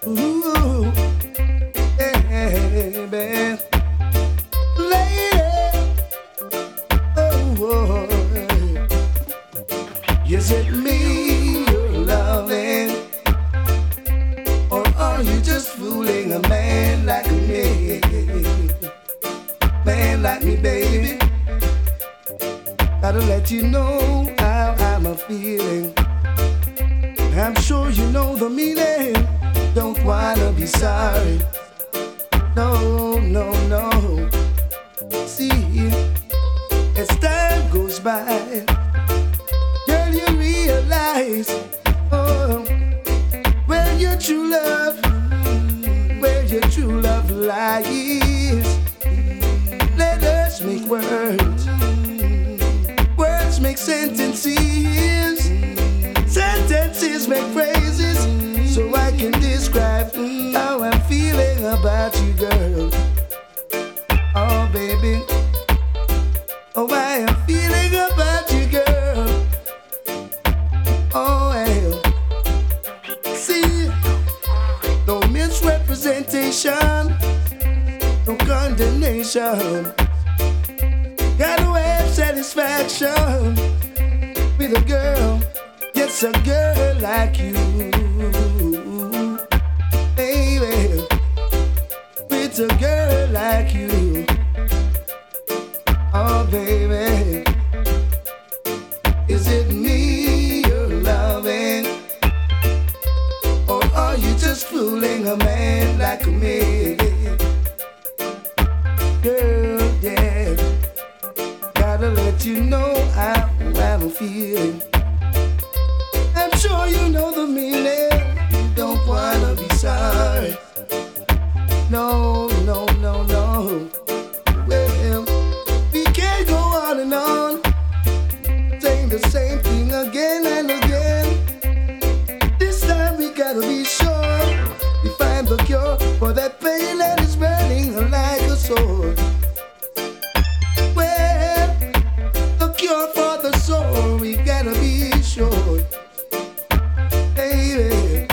Ooh, baby, lady, oh, is it me you're loving, or are you just fooling a man like me? Man like me, baby. Gotta let you know how I'm a feeling. I'm sure you know the meaning. Don't wanna be sorry. No, no, no. See, as time goes by, girl, you realize, oh, where your true love lies. Let us make words. Words make sentences. Sentences make phrases. So I can describe how I'm feeling about you, girl. Oh, baby. Oh, I am feeling about you, girl. Oh, well. See, no misrepresentation, no condemnation. Gotta have satisfaction with a girl. Yes, a girl like you, baby. With a girl like you, oh baby. Is it me you're loving, or are you just fooling a man like me? Girl, yeah. Gotta let you know how I'm feeling. I'm sure you know the meaning. Don't wanna be sorry. No, no, no, no. Well, we can't go on and on, saying the same thing again and again. This time we gotta be sure we find the cure for that pain that is burning like a sword. Well, the cure for the soul, we gotta be sure. Baby,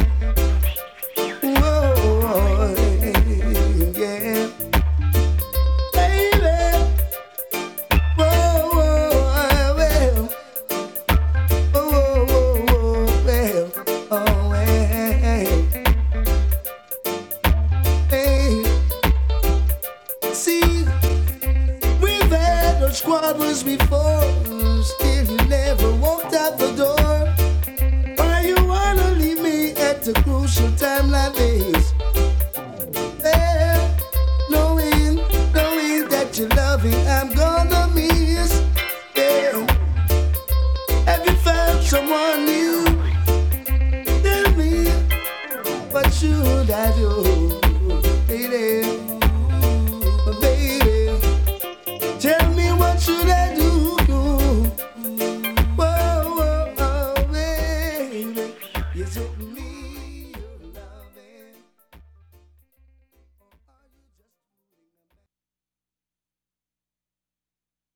whoa, yeah, baby, whoa, well, oh, well, hey, see, we've had those squabbles before, still you never walked out the door. A crucial time like this, knowing that you're loving, I'm gonna miss. Yeah. Have you found someone new? Tell me, what should I do?